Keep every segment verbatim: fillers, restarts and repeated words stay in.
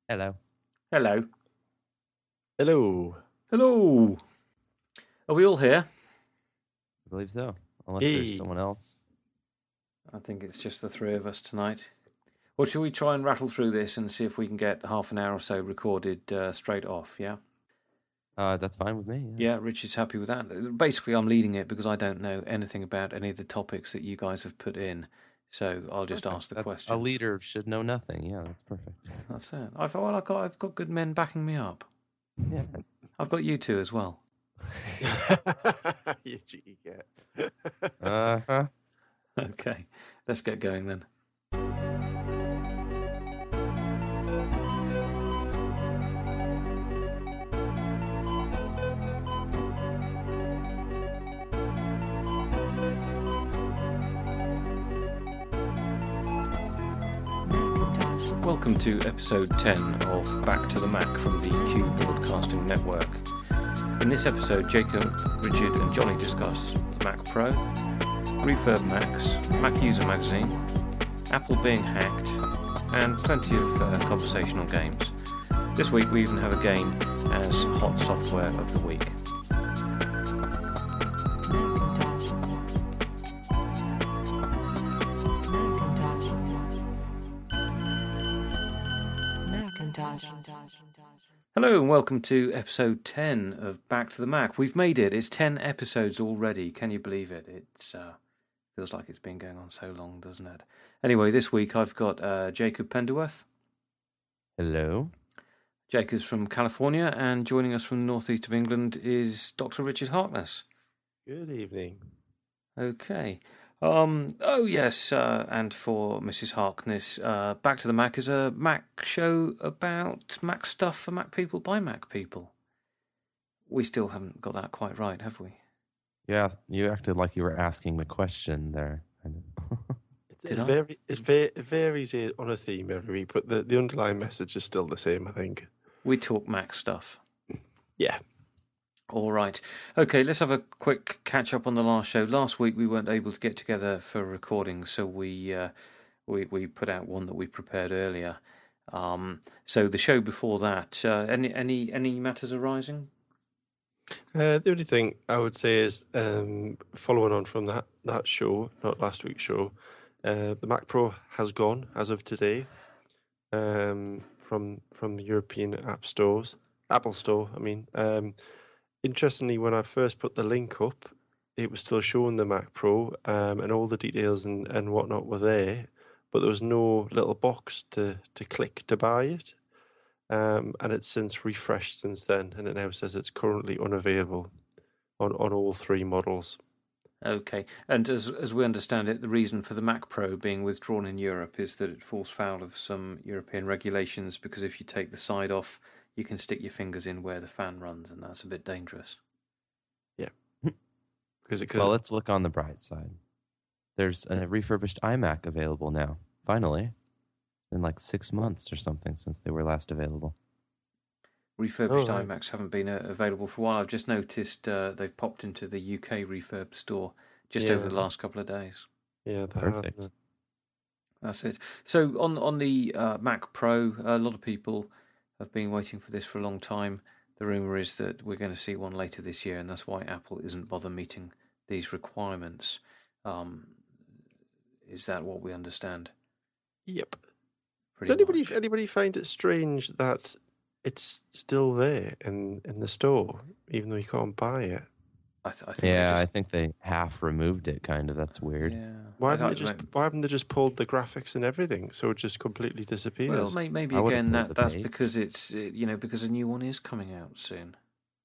Hello. Hello. Hello. Hello. Are we all here? I believe so. Unless Hey. there's someone else. I think it's just the three of us tonight. Well, shall we try and rattle through this and see if we can get half an hour or so recorded uh, straight off, yeah? Uh, that's fine with me. Yeah, Richard's happy with that. Basically, I'm leading it because I don't know anything about any of the topics that you guys have put in. So I'll just Perfect. ask the That- question. A leader should know nothing. Yeah, that's perfect. That's it. I thought, well, I've got, I've got good men backing me up. Yeah. I've got you two as well. You cheeky cat. Uh huh. Okay, let's get going then. Welcome to episode ten of Back to the Mac from the Q Broadcasting Network. In this episode, Jacob, Richard and Johnny discuss the Mac Pro, Refurb Macs, Mac User Magazine, Apple being hacked, and plenty of uh, conversational games. This week we even have a game as Hot Software of the Week. Hello and welcome to episode ten of Back to the Mac. We've made it. It's ten episodes already. Can you believe it? It uh, feels like it's been going on so long, doesn't it? Anyway, this week I've got uh, Jacob Penderworth. Hello. Jacob's from California, and joining us from the northeast of England is Doctor Richard Harkness. Good evening. Okay. Um, oh, yes, uh, and for Missus Harkness, uh, Back to the Mac is a Mac show about Mac stuff for Mac people by Mac people. We still haven't got that quite right, have we? Yeah, you acted like you were asking the question there. It, Did it, I? vary, it, va- it varies here on a theme every week, but the, the underlying message is still the same, I think. We talk Mac stuff. Yeah. All right. Okay, let's have a quick catch up on the last show. Last week we weren't able to get together for recording, so we uh, we we put out one that we prepared earlier. Um, so the show before that, uh, any any any matters arising? Uh, the only thing I would say is, um, following on from that, that show, not last week's show, uh, the Mac Pro has gone as of today um, from from the European app stores, Apple Store, I mean. Um, Interestingly, when I first put the link up, it was still showing the Mac Pro um, and all the details and, and whatnot were there, but there was no little box to, to click to buy it. Um, and it's since refreshed since then, and it now says it's currently unavailable on, on all three models. Okay, and as as we understand it, the reason for the Mac Pro being withdrawn in Europe is that it falls foul of some European regulations, because if you take the side off, you can stick your fingers in where the fan runs, and that's a bit dangerous. Yeah. Because it could. Well, let's look on the bright side. There's a refurbished iMac available now. Finally. It's been like six months or something since they were last available. Refurbished Oh, right. iMacs haven't been uh, available for a while. I've just noticed uh, they've popped into the U K refurb store just Yeah. over the last couple of days. yeah, they Perfect. have. That's it. So on on the uh, Mac Pro, a lot of people have been waiting for this for a long time. The rumour is that we're going to see one later this year, and that's why Apple isn't bother meeting these requirements. Um, is that what we understand? Yep. Pretty Does anybody much? anybody find it strange that it's still there in, in the store, even though you can't buy it? I, th- I think they Yeah, I just, think they half removed it, kind of. That's weird. yeah. Why I haven't they thought- just Why haven't they just pulled the graphics and everything, so it just completely disappears? Well, may, maybe I would've again pulled that the that's page. because it's uh, you know because a new one is coming out soon.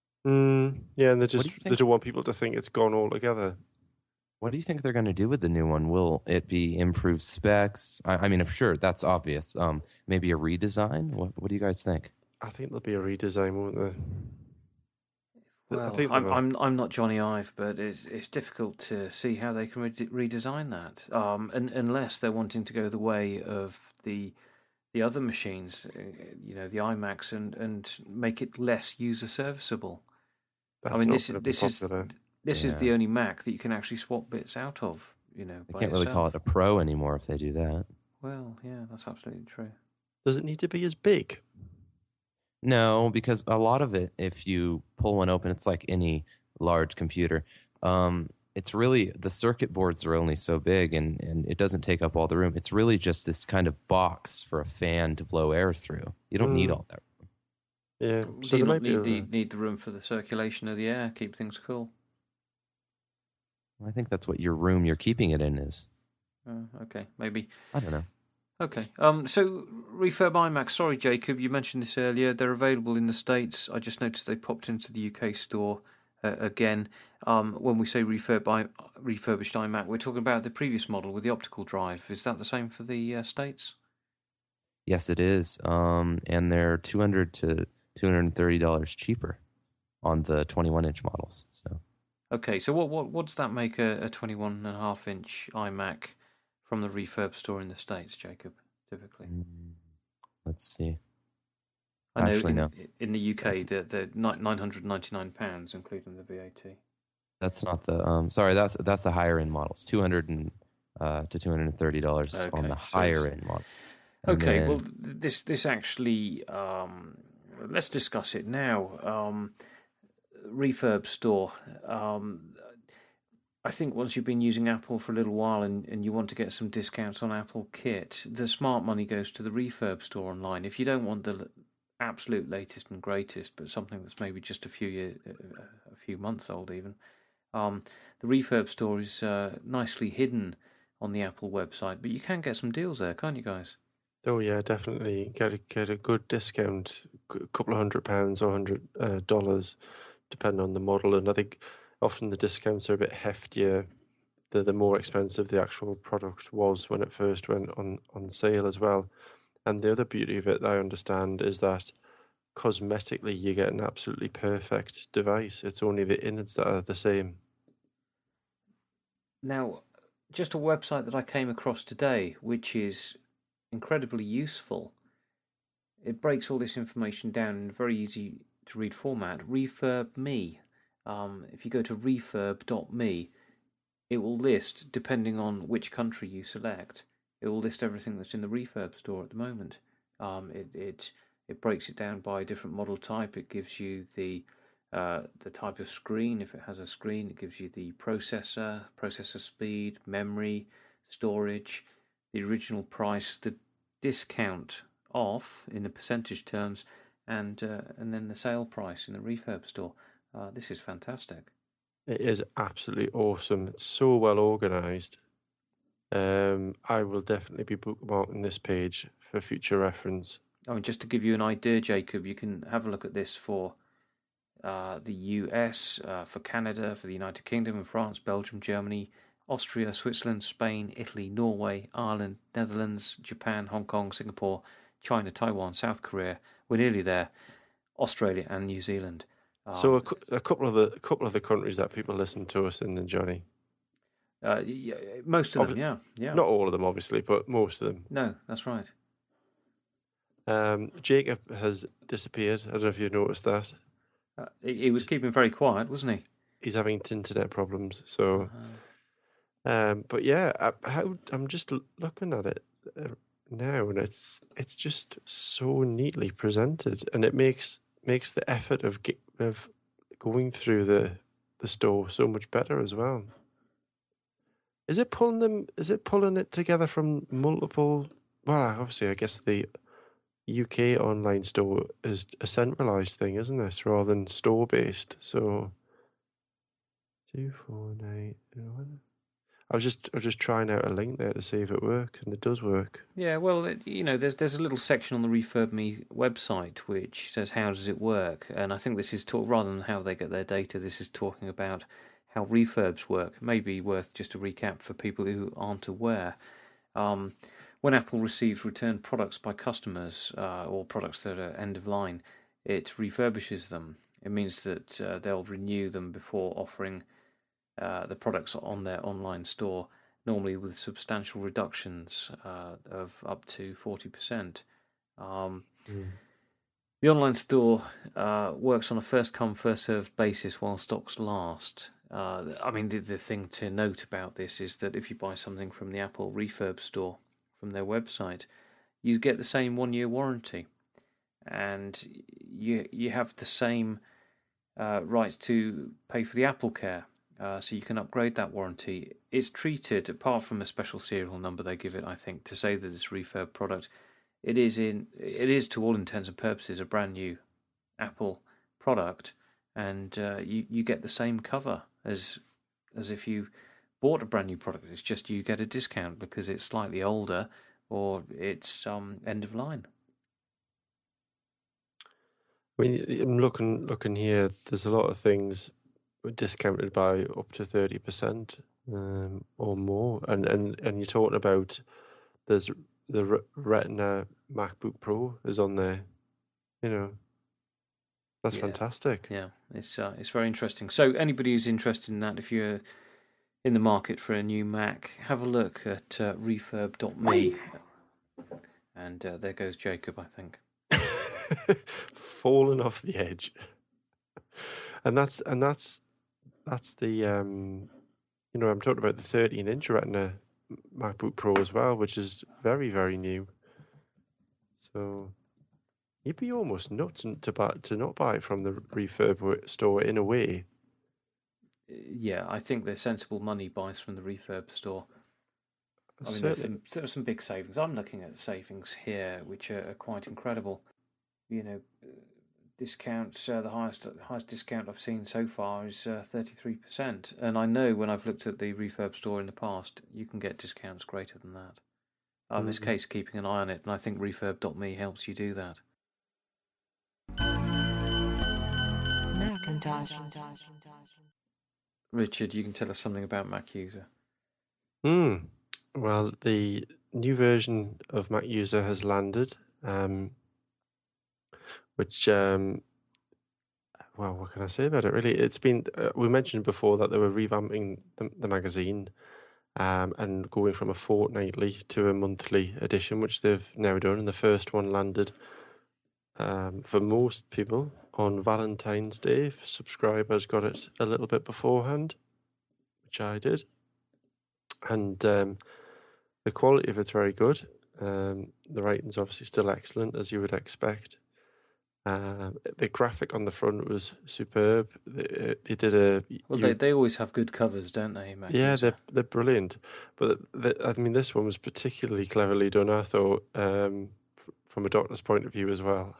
Mm, yeah, and they do just you they think- don't want people to think it's gone altogether. What do you think they're going to do with the new one? Will it be improved specs? I, I mean, sure, that's obvious. Um, maybe a redesign? What, what do you guys think? I think there'll be a redesign, won't there? I Well, think they I'm will. I'm I'm not Johnny Ive, but it's it's difficult to see how they can re- redesign that, um, and, unless they're wanting to go the way of the the other machines, uh, you know, the iMacs, and, and make it less user serviceable. That's I mean, not this gonna is be this is popular. this is Yeah. the only Mac that you can actually swap bits out of. You know, They by can't really call itself. it a Pro anymore if they do that. Well, yeah, that's absolutely true. Does it need to be as big? No, because a lot of it, if you pull one open, it's like any large computer. Um, it's really the circuit boards are only so big, and and it doesn't take up all the room. It's really just this kind of box for a fan to blow air through. You don't need Mm, all that. yeah. Do So you there not might be need the a, need the room for the circulation of the air, keep things cool? I think that's what your room you're keeping it in is. Uh, okay, maybe. I don't know. Okay. Um. So refurb iMac. Sorry, Jacob. You mentioned this earlier. They're available in the States. I just noticed they popped into the U K store uh, again. Um. When we say refurb I, refurbished iMac, we're talking about the previous model with the optical drive. Is that the same for the uh, States? Yes, it is. Um, and they're two hundred to two hundred and thirty dollars cheaper on the twenty-one inch models. So Okay. So what what what does that make a, a twenty-one and a half inch iMac from the refurb store in the States, Jacob? Typically. mm, let's see. I know Actually, in, no, in the U K that's they're, they're nine hundred ninety-nine pounds, including the V A T. that's not the. Um, sorry, that's that's the higher end models. Two hundred and uh, to two hundred and thirty dollars on Okay, the so it's- higher end models. And Okay, then- well, th- this this actually, um, let's discuss it now. Um, Refurb store. Um, I think once you've been using Apple for a little while and, and you want to get some discounts on Apple kit, the smart money goes to the Refurb store online. If you don't want the l- absolute latest and greatest, but something that's maybe just a few year, a few months old even, um, the Refurb store is uh, nicely hidden on the Apple website. But you can get some deals there, can't you guys? oh yeah, definitely get a get a good discount, a couple of hundred pounds or hundred uh, dollars, depending on the model. And I think often the discounts are a bit heftier. The the more expensive the actual product was when it first went on on sale as well. And the other beauty of it that I understand is that cosmetically you get an absolutely perfect device. It's only the innards that are the same. Now, just a website that I came across today, which is incredibly useful. It breaks all this information down in a very easy to read format. Refurb Me. Um, if you go to refurb dot me, it will list, depending on which country you select, it will list everything that's in the Refurb store at the moment. Um, it it it breaks it down by different model type. It gives you the uh, the type of screen. If it has a screen, it gives you the processor, processor speed, memory, storage, the original price, the discount off in the percentage terms, and uh, and then the sale price in the Refurb store. Uh, this is fantastic. It is absolutely awesome. It's so well organized. Um, I will definitely be bookmarking this page for future reference. I mean, just to give you an idea, Jacob, you can have a look at this for uh, the U S, uh, for Canada, for the United Kingdom, and France, Belgium, Germany, Austria, Switzerland, Spain, Italy, Norway, Ireland, Netherlands, Japan, Hong Kong, Singapore, China, Taiwan, South Korea. We're nearly there. Australia and New Zealand. Um, So a, cou- a couple of the a couple of the countries that people listen to us in, then Johnny. uh, yeah, most of them, Obvi- yeah, yeah. Not all of them, obviously, but most of them. No, that's right. Um, Jacob has disappeared. I don't know if you've noticed that. Uh, he, he was keeping very quiet, wasn't he? He's having internet problems. So, Uh, um, but yeah, I, how I'm just l- looking at it uh, now, and it's it's just so neatly presented, and it makes makes the effort of ge- of going through the the store so much better as well. Is it pulling them? Is it pulling it together from multiple? Well, obviously, I guess the U K online store is a centralized thing, isn't it, rather than store based? So two four nine. I was just I was just trying out a link there to see if it worked, and it does work. Yeah, well, it, you know, there's there's a little section on the Refurb Me website which says how does it work, and I think this is talk rather than how they get their data. This is talking about how refurbs work. Maybe worth just a recap for people who aren't aware. Um, when Apple receives returned products by customers uh, or products that are end of line, it refurbishes them. It means that uh, they'll renew them before offering uh, the products on their online store, normally with substantial reductions uh, of up to forty percent. Um, Mm. The online store uh, works on a first-come, first-served basis while stocks last. Uh, I mean, the, the thing to note about this is that if you buy something from the Apple Refurb store, from their website, you get the same one-year warranty. And you you have the same uh, rights to pay for the Apple Care, uh, so you can upgrade that warranty. It's treated, apart from a special serial number they give it, I think, to say that it's a refurb product. It is in it is to all intents and purposes a brand new Apple product, and uh, you you get the same cover as as if you bought a brand new product. It's just you get a discount because it's slightly older or it's um end of line. I mean, I'm looking looking here. There's a lot of things discounted by up to thirty percent um, or more, and, and and you're talking about there's the Retina MacBook Pro is on there. You know, that's Yeah. fantastic. Yeah, it's uh, it's very interesting. So anybody who's interested in that, if you're in the market for a new Mac, have a look at uh, refurb dot me. And uh, there goes Jacob, I think. Falling off the edge. And that's and that's that's the um you know, I'm talking about the thirteen inch Retina MacBook Pro as well, which is very, very new. So you'd be almost nuts to buy to not buy it from the refurb store in a way. Yeah, I think the sensible money buys from the refurb store. I mean, there's Certainly. some, there's some big savings. I'm looking at savings here, which are, are quite incredible. You know, uh, discounts, uh, the highest highest discount I've seen so far is uh, thirty-three percent. And I know when I've looked at the refurb store in the past, you can get discounts greater than that. Um, It's a Mhm. case of keeping an eye on it, and I think refurb dot me helps you do that. Macintosh. Richard, you can tell us something about Mac User. Hmm. Well, the new version of Mac User has landed, um, which, um, well, what can I say about it? Really, it's been. Uh, we mentioned before that they were revamping the, the magazine, um, and going from a fortnightly to a monthly edition, which they've now done. And the first one landed, um, for most people on Valentine's Day. Subscribers got it a little bit beforehand, which I did. And um, the quality of it's very good. Um, the writing's obviously still excellent, as you would expect. Um, the graphic on the front was superb. They, they did a Well, you- they, they always have good covers, don't they, Mac yeah, User? they're they're brilliant. But the, I mean, this one was particularly cleverly done, I thought, um, f- from a doctor's point of view as well.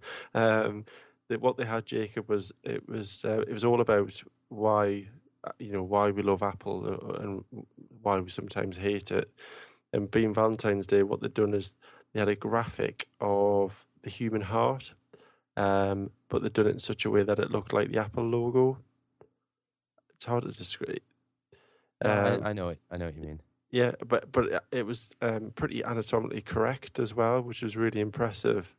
um, that what they had, Jacob, was it was uh, it was all about why uh, you know why we love Apple, uh, and why we sometimes hate it. And being Valentine's Day, what they've done is they had a graphic of the human heart, um, but they've done it in such a way that it looked like the Apple logo. It's hard to describe. No, Um, I, I know it. I know what you mean. Yeah, but but it- it was um, pretty anatomically correct as well, which was really impressive.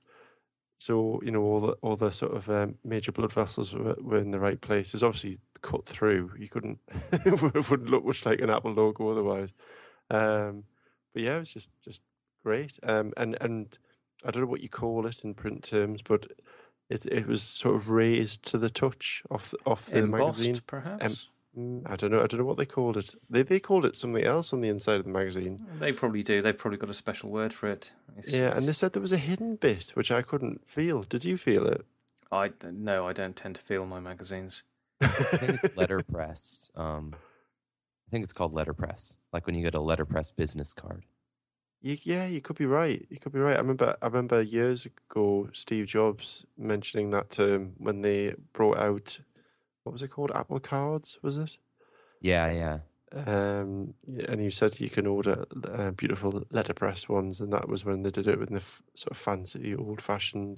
So you know all the all the sort of um, major blood vessels were, were in the right places. Obviously cut through. You couldn't. It wouldn't look much like an Apple logo otherwise. Um, but yeah, it was just just great. Um, and and I don't know what you call it in print terms, but it it was sort of raised to the touch off the, off the Embossed, magazine. perhaps? Mm, I don't know. I don't know what they called it. They they called it something else on the inside of the magazine. They probably do. They've probably got a special word for it. It's, Yeah, and they it's- said there was a hidden bit which I couldn't feel. Did you feel it? I no, I don't tend to feel my magazines. I think it's letterpress. Um, I think it's called letterpress. Like when you get a letterpress business card. You, yeah, you could be right. You could be right. I remember. I remember years ago, Steve Jobs mentioning that term when they brought out, what was it called? Apple Cards, was it? Yeah, yeah. Um, yeah, and you said you can order uh, beautiful letterpress ones, and that was when they did it with the f- sort of fancy, old-fashioned,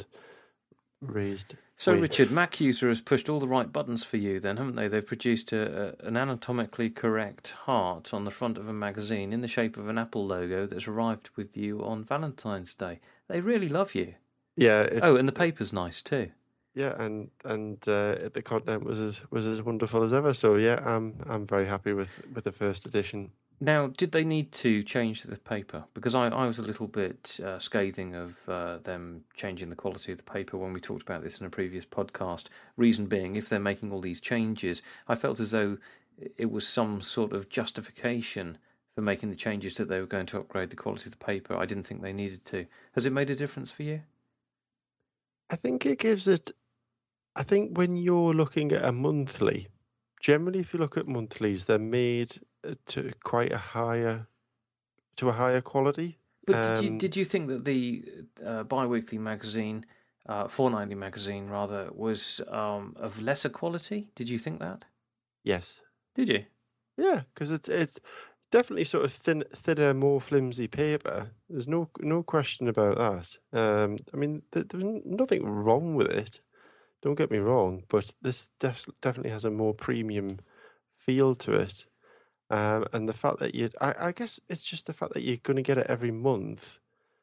raised. So, way. Richard, Mac User has pushed all the right buttons for you, then, haven't they? They've produced a, a, an anatomically correct heart on the front of a magazine in the shape of an Apple logo that's arrived with you on Valentine's Day. They really love you. Yeah. It, Oh, and the paper's nice too. Yeah, and and uh, the content was as was as wonderful as ever. So yeah, I'm I'm very happy with, with the first edition. Now, did they need to change the paper? Because I, I was a little bit uh, scathing of uh, them changing the quality of the paper when we talked about this in a previous podcast. Reason being, if they're making all these changes, I felt as though it was some sort of justification for making the changes that they were going to upgrade the quality of the paper. I didn't think they needed to. Has it made a difference for you? I I think it gives it. I think when you're looking at a monthly, generally, if you look at monthlies, they're made uh, to quite a higher, to a higher quality. But did you Um, did you think that the uh, bi-weekly magazine, uh, fortnightly magazine rather, was um, of lesser quality? Did you think that? yes, Did you? yeah, because it's it's definitely sort of thin, thinner, more flimsy paper. There's no no question about that. Um, I mean, th- there's n- nothing wrong with it. Don't get me wrong, but this def- definitely has a more premium feel to it. Um, and the fact that you, I, I guess it's just the fact that you're going to get it every month.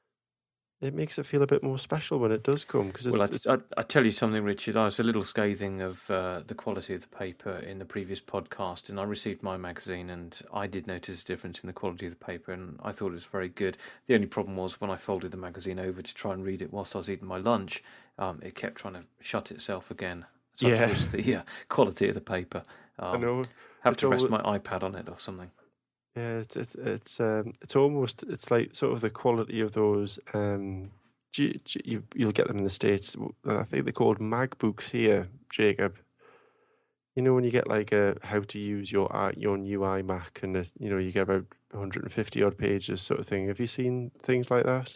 It makes it feel a bit more special when it does come. Because Well, I, it's, I, I tell you something, Richard. I was a little scathing of uh, the quality of the paper in the previous podcast, and I received my magazine, and I did notice a difference in the quality of the paper, and I thought it was very good. The only problem was when I folded the magazine over to try and read it whilst I was eating my lunch, um, it kept trying to shut itself again. Such Yeah. was the uh, quality of the paper. Um, I know. have It's to rest al- my iPad on it or something. Yeah, it's it's it's um it's almost it's like sort of the quality of those um. do you, do you, you'll get them in the States. I think they're called mag books here, Jacob. You know when you get like a how to use your i- your new iMac and it, you know you get about one hundred fifty odd pages sort of thing. Have you seen things like that?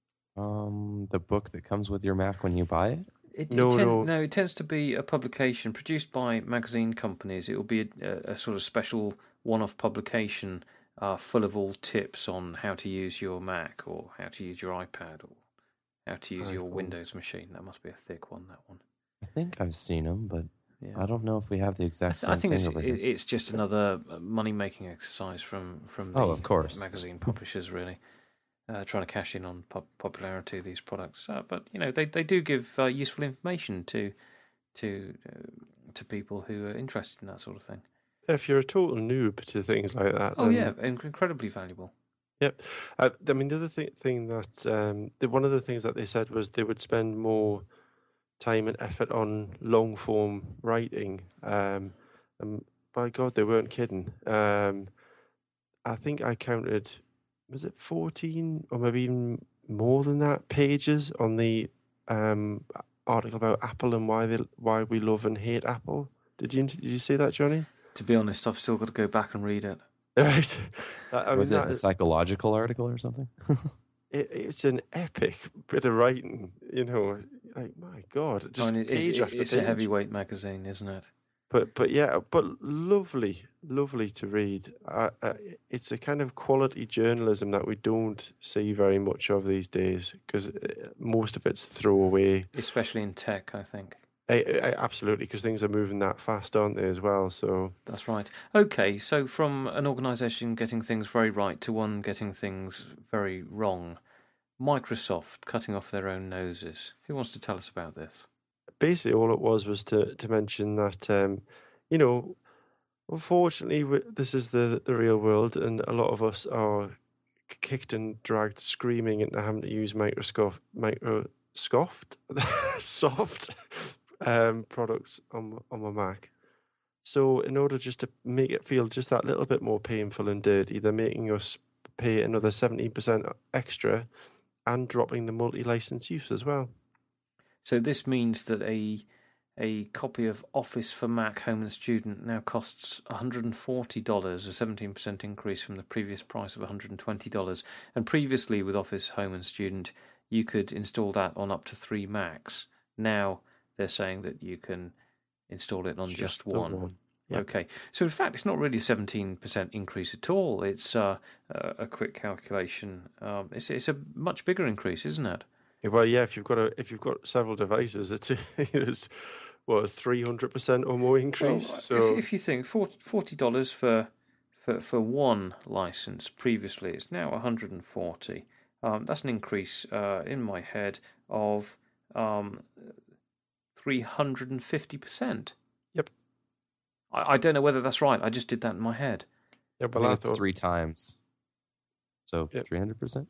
Um, the book that comes with your Mac when you buy it. It, No, it ten- no. no, it tends to be a publication produced by magazine companies. It will be a, a sort of special one-off publication uh, full of all tips on how to use your Mac or how to use your iPad or how to use your iPhone. Windows machine. That must be a thick one, that one. I think I've seen them, but Yeah. I don't know if we have the I, exact th- same I think thing it's, over it, here. it's just another money-making exercise from, from the Oh, of course. magazine publishers, really. Uh, trying to cash in on pop- popularity of these products, uh, but you know they, they do give uh, useful information to to uh, to people who are interested in that sort of thing. If you're a total noob to things like that, Oh then yeah, in- incredibly valuable. Yep. Uh, I mean, the other thing, thing that um, the, one of the things that they said was they would spend more time and effort on long form writing. Um, and by God, they weren't kidding. Um, I think I counted, was it fourteen or maybe even more than that pages on the um, article about Apple and why they why we love and hate Apple. Did you did you see that, Johnny? To be honest, I've still got to go back and read it. Right. I mean, Was it that a is- psychological article or something? it, it's an epic bit of writing, you know. Like my God, just I mean, it's, page it- after it's page. a heavyweight magazine, isn't it? But but yeah, but lovely, lovely to read. Uh, uh, it's a kind of quality journalism that we don't see very much of these days because most of it's throwaway. Especially in tech, I think. I, I, absolutely, because things are moving that fast, aren't they, as well? So That's right. Okay, so from an organisation getting things very right to one getting things very wrong, Microsoft cutting off their own noses. Who wants to tell us about this? basically, all it was was to to mention that um, you know, unfortunately, w- this is the the real world, and a lot of us are kicked and dragged screaming into having to use Microsoft Microsoft soft um, products on on my Mac. So, in order just to make it feel just that little bit more painful and dirty, they're making us pay another seventeen percent extra and dropping the multi-license use as well. So this means that a a copy of Office for Mac Home and Student now costs one hundred forty dollars, a seventeen percent increase from the previous price of one hundred twenty dollars. And previously with Office Home and Student, you could install that on up to three Macs. Now they're saying that you can install it on just, the one. Yep. Okay, so in fact, it's not really a seventeen percent increase at all. It's uh, a, a quick calculation. Um, it's it's a much bigger increase, isn't it? Yeah, well, yeah. If you've got a if you've got several devices, it's it's what a three hundred percent or more increase. Well, so if, if you think forty dollars for for for one license, previously it's now one hundred and forty. Um, that's an increase uh, in my head of um, three hundred and fifty percent. Yep. I, I don't know whether that's right. I just did that in my head. yeah, I well, think I it's thought three times. So Yep. three hundred percent.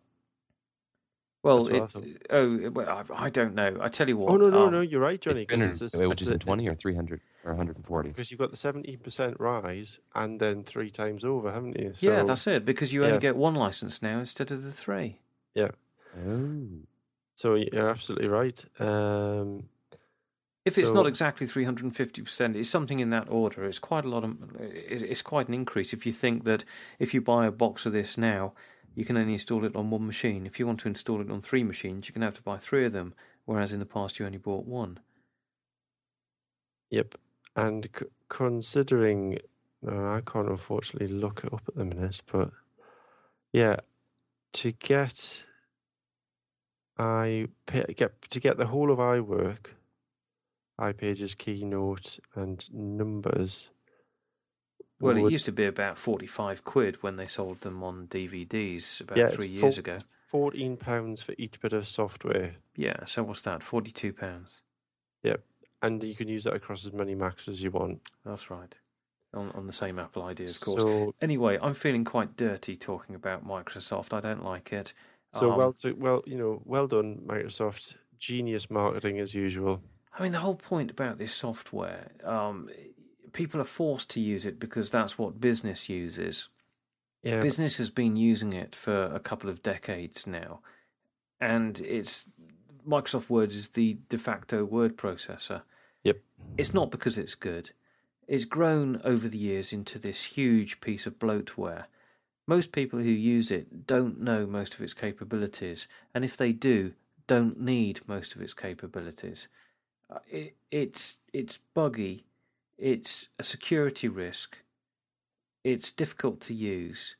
Well, That's what I it, thought. oh, well, I, I don't know. I tell you what. Oh no, no, um, no! You're right, Johnny. 'cause it's a- Which it's is in a- twenty or three hundred or one hundred and forty. Because you've got the seventeen percent rise and then three times over, haven't you? Yeah, So, that's it. Because you only yeah. get one license now instead of the three. yeah. Oh. So you're absolutely right. Um, If it's so- not exactly three hundred fifty percent, it's something in that order. It's quite a lot of. It's it's quite an increase. If you think that if you buy a box of this now, you can only install it on one machine. If you want to install it on three machines, you're going to have to buy three of them, whereas in the past you only bought one. Yep. And c- considering, no, I can't unfortunately look it up at the minute, but yeah, to get I pa- get to get the whole of iWork, iPages, Keynote, and Numbers. Well, it would- used to be about forty-five quid when they sold them on D V Ds about yeah, three it's years four- ago. it's fourteen pounds for each bit of software, Yeah, so what's that? forty-two pounds. and you can use that across as many Macs as you want. That's right. On, on the same Apple I D, of course. So, Anyway, I'm feeling quite dirty talking about Microsoft. I don't like it. so Um, well, so, well, you know, well done, Microsoft. Genius marketing as usual. I mean, the whole point about this software, um, people are forced to use it because that's what business uses. Yeah, Business has been using it for a couple of decades now, and it's Microsoft Word is the de facto word processor. Yep. It's not because it's good. It's grown over the years into this huge piece of bloatware. Most people who use it don't know most of its capabilities, and if they do, don't need most of its capabilities. Uh, It, it's it's buggy. It's a security risk. It's difficult to use.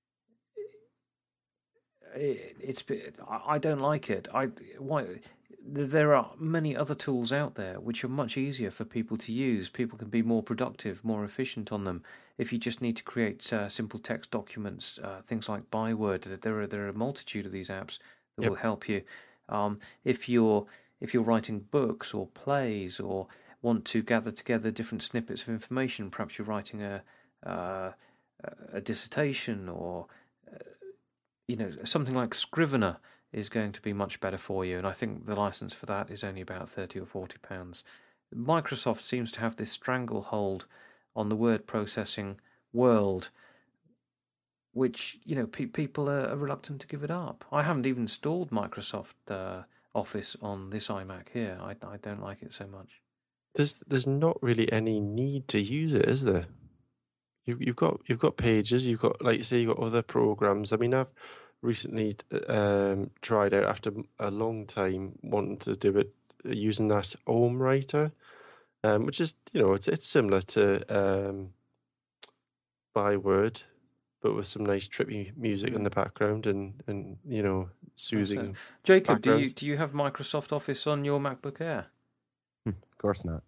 It, it's I I don't like it. I why there are many other tools out there which are much easier for people to use. People can be more productive, more efficient on them. If you just need to create uh, simple text documents, uh, things like Byword, there are there are a multitude of these apps that Yep. will help you. Um, if you're if you're writing books or plays or want to gather together different snippets of information, perhaps you're writing a uh, a dissertation or uh, you know something like Scrivener is going to be much better for you, and I think the license for that is only about thirty or forty pounds. Microsoft seems to have this stranglehold on the word processing world, which you know pe- people are, are reluctant to give it up. I haven't even installed Microsoft uh, Office on this iMac here. I I don't like it so much. there's there's not really any need to use it, is there? You you've got you've got Pages, you've got like you say, you've got other programs. I mean, I've recently um, tried out after a long time wanting to do it uh, using that Home Writer, um, which is you know it's it's similar to um, Byword, but with some nice trippy music in the background and and you know soothing. Jacob, do you backgrounds. do you have Microsoft Office on your MacBook Air? Hmm, Of course not.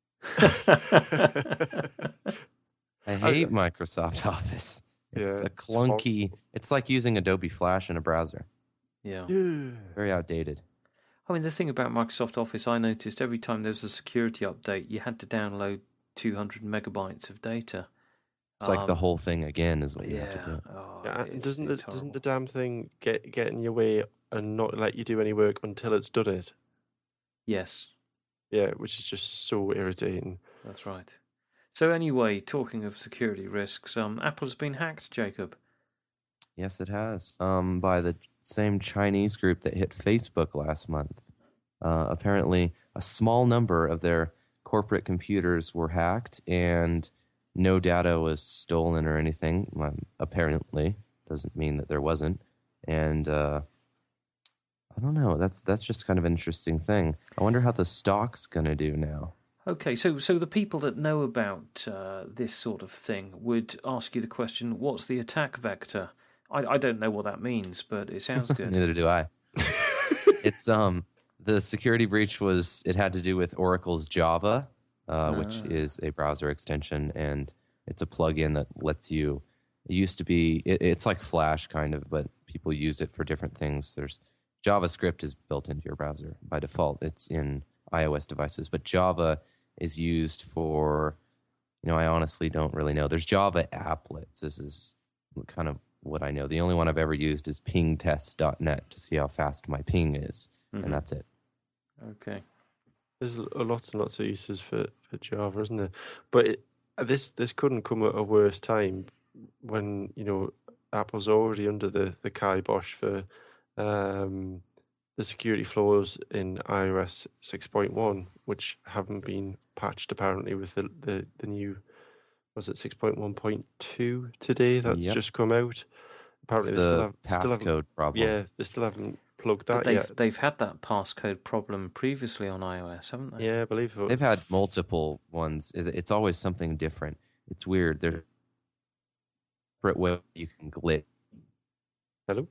I hate Microsoft Office. It's Yeah, a it's hor- clunky. It's like using Adobe Flash in a browser. Yeah. Yeah. Very outdated. I mean, the thing about Microsoft Office, I noticed every time there was a security update, you had to download two hundred megabytes of data. It's like the Um, whole thing again is what you have to Yeah. do. Oh, Yeah, and it's- doesn't the it's doesn't the horrible. damn thing get get in your way and not let you do any work until it's done it? Yes, Yeah, which is just so irritating. that's right. So anyway, talking of security risks, um, Apple's been hacked, Jacob. Yes, it has. Um, by the same Chinese group that hit Facebook last month. Uh, apparently, a small number of their corporate computers were hacked, and no data was stolen or anything. Um, apparently, doesn't mean that there wasn't. And uh, I don't know. That's that's just kind of an interesting thing. I wonder how the stock's gonna do now. Okay, so so the people that know about uh, this sort of thing would ask you the question, what's the attack vector? I, I don't know what that means, but it sounds good. Neither do I. It's um the security breach was it had to do with Oracle's Java, uh, which Ah. is a browser extension, and it's a plugin that lets you. It used to be it, it's like Flash kind of, but people use it for different things. There's JavaScript is built into your browser by default. It's in iOS devices, but Java is used for. You know, I honestly don't really know. There's Java applets. This is kind of what I know. The only one I've ever used is ping test dot net to see how fast my ping is, Mhm. and that's it. Okay. There's a lots and lots of uses for, for Java, isn't there? But it, this this couldn't come at a worse time when you know Apple's already under the the kibosh for um, the security flaws in iOS six point one, which haven't been patched apparently with the the, the new, was it six point one point two today that's Yep. just come out. Apparently It's they still the have still haven't, passcode problem. yeah, they still haven't plugged But that they've yet. they've had that passcode problem previously on iOS, haven't they? Yeah, I believe so. They've had multiple ones. It- It's always something different. It's weird. There's different way you can glitch. Hello?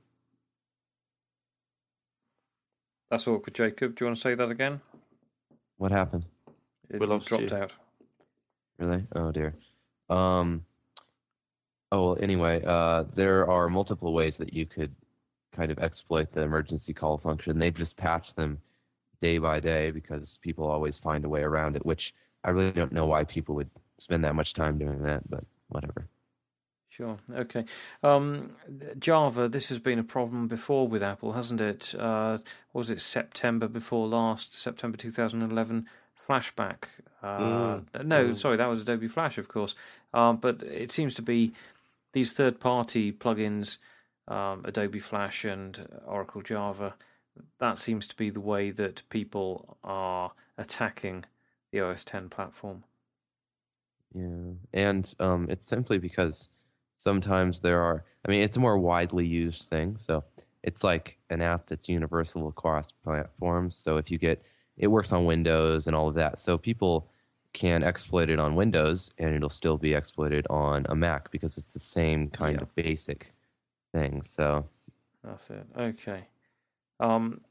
That's awkward, Jacob. Do you want to say that again? What happened? It We lost dropped you. out. Really? Oh dear. Um. Oh well. Anyway, uh, there are multiple ways that you could kind of exploit the emergency call function. They've just patched them day by day because people always find a way around it. Which I really don't know why people would spend that much time doing that, but whatever. Sure. Okay. Um, Java. This has been a problem before with Apple, hasn't it? Uh, what was it September before last? September two thousand eleven. Flashback. Uh, Mm, no, mm. sorry, that was Adobe Flash, of course. Um, but it seems to be these third-party plugins, um, Adobe Flash and Oracle Java. That seems to be the way that people are attacking the O S ten platform. Yeah, and um, it's simply because sometimes there are. I mean, it's a more widely used thing, so it's like an app that's universal across platforms. So if you get, it works on Windows and all of that. So people can exploit it on Windows, and it'll still be exploited on a Mac because it's the same kind Yeah. of basic thing. So That's it. Okay. Um,